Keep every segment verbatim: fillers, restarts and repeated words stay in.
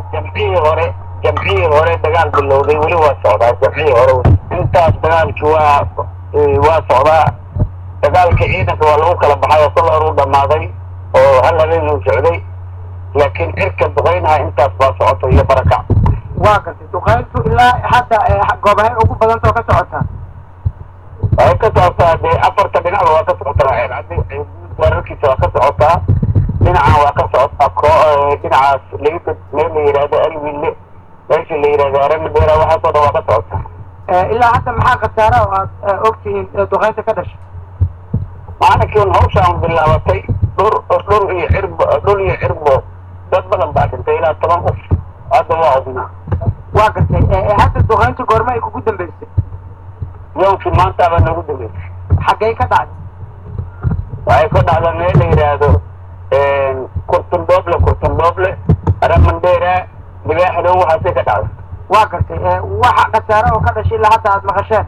jamciyii hore jamciyii hore dagaal bilowday weli waa socdaa jamciyii hore intaas dagaalki waa waa socdaa dagaalka ciidanka waa lagu kala baxay oo kol hor u dhammaaday oo hal habeen uu socday laakiin cirka duqeynaha intaas baa socoto iyo barakac waa gartay duqeyntu ilaa hadda goobahay ugu badantoo ka socotaa waxay ka socotaa dee afarta dhinacba waa ka socotaa weerarkiisa waa ka socotaa dhinacan waa ka socotaa ko dhinacaas laga meel la yidhaahdo alwille meesha la yidhahdo aramadera waxaasoo dhan waa ka socotaa ilaa hadda maxaa khasaara oo aad ogtihiin duqeynta ka dhashay maalinkiin hawshaan bilaabatay dhur dhur iyo cirbo dhul iyo cirbo dad badan baa dhintay ilaa toban qof hadda waa odnaa waa gartay hadda duqeynta goorma ay kugu dambeysay yowmkii maanta baa nagu dambeysay xaggay ka dhacday waxay ka dhacda meel la yidhaahdo kurtundooble kurtundooble aramandera libaaxdow waxaasay ka dhacday waa gartay waxa khasaare oo ka dhashay ilaa hadda aad maqasheen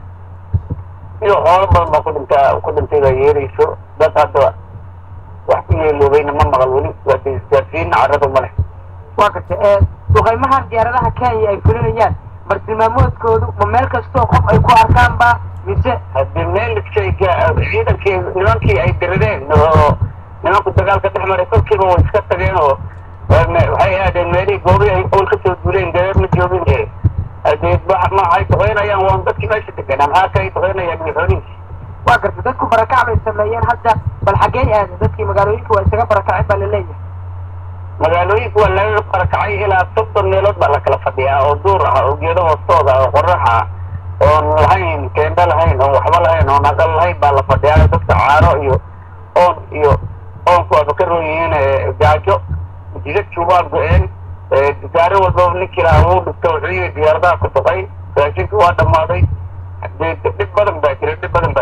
iyo xoolo badan baa ku dhintaa ku dhintay baa yeerayso dad hadda wax ku yeeloobayna ma maqal weli waa isgaarsiina carradu ma leh waa gartay duqeymahan diyaaradaha kenya ay fulinayaan bartilmaamoodkoodu ma meel kastoo qof ay ku arkaan ba mise haddii meel shayga ciidankii nimankii ay dirireen oo nimanku dagaalka dhex maray kolkiiba way iska tageen oo waxay aadeen meelihii goobii ay owl ka soo duuleen dareer ma joogin ee haddee maxay duqeynayaan waan dadkii meesha deganaa maxaa kay duqeynayaan iyo xoolihiisi waa gartay dadku barakac bay sameeyeen hadda bal xaggey aadeen dadkii magaalooyinka waa isaga barakacay baa laleeyahay magaalooyinka waa laga barakacay ilaa soddon meelood baa la kala fadhiyaa oo duur ah oo geedo hoostooda oo qorax ah oon lahayn teendo lahayn oon waxba lahayn oon aqal lahayn baa la fadhiyaa dadka caaro iyo oon iyo oonku waaba ka roon yihiin gaajo jidadkii waa go-een gaari walbaba ninkii lahaa wuu dhigta wuxuu yihi diyaaradaha ku duqay raashinka waa dhammaaday dhib badan baa jira dhib badan baa